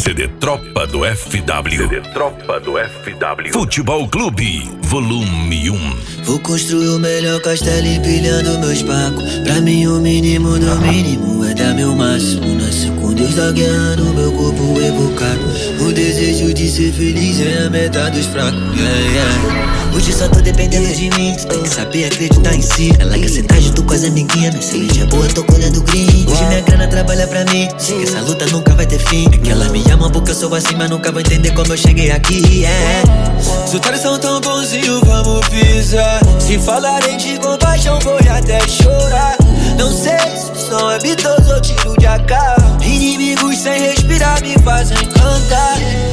CD Tropa do FW. CD Tropa do FW. Futebol Clube, volume 1. Vou construir o melhor castelo empilhando meus pacos. Pra mim o mínimo do mínimo é dar meu máximo. Nasci com Deus da guerra no meu corpo evocado. O desejo de ser feliz é a meta dos fracos. Hoje só tô dependendo de mim. Tu tem que saber acreditar em si. Ela quer sentar junto com as amiguinhas. Minha semente é boa, tô colhendo green. Hoje minha grana trabalha pra mim. Sei que essa luta nunca vai ter fim. É que ela me ama porque eu sou assim, mas nunca vou entender como eu cheguei aqui. Os otários são tão bonzinhos, vamos pisar. Se falarem de compaixão, vou até chorar. Não sei se o som é bitoso ou tiro de AK. Inimigos sem respirar me fazem cantar.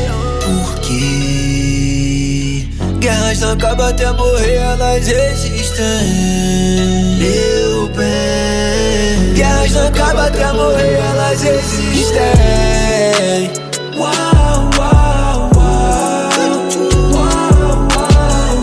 Porque guerras não acabam até morrer, elas existem. Meu bem, guerras não acabam até morrer, elas existem. Uau, uau, uau. Uau, uau,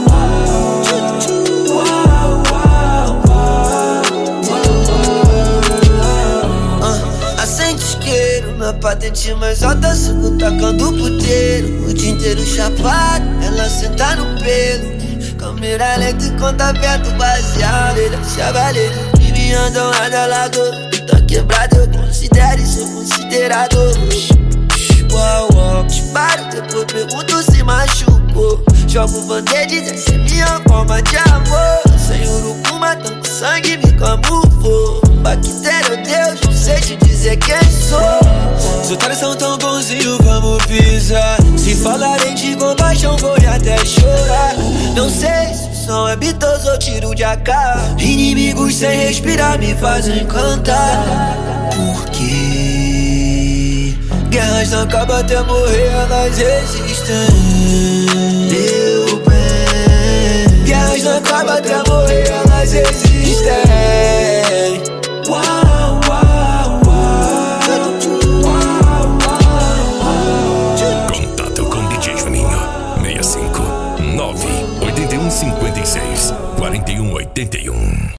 uau. Acende isqueiro na patente mais alta, sigo tacando puteiro. O dia inteiro chapado, ela senta no pelo. Câmera lenta e conta perto baseado. Ele é chavaleiro, que me andam radalado. Tá quebrado, eu considero e sou considerado. Uau, uau, disparo, depois pergunto se machucou. Jogo band-aid, essa é minha forma de amor. Sem urucu, matando sangue, me camuflou. Bactéria, Deus, não sei te dizer quem sou. Os otários são tão bonzinhos, vamos pisar. Se falarem de compaixão, vou até chorar. Não sei se o som é bitoso ou tiro de AK. Inimigos sem respirar me fazem cantar. Porque guerras não acabam até morrer, elas existem. Meu bem, guerras não acabam até morrer, elas existem. Uau, uau, uau. Uau, uau, uau. Contato com DJ Juninho 65 9 81 56 41 81.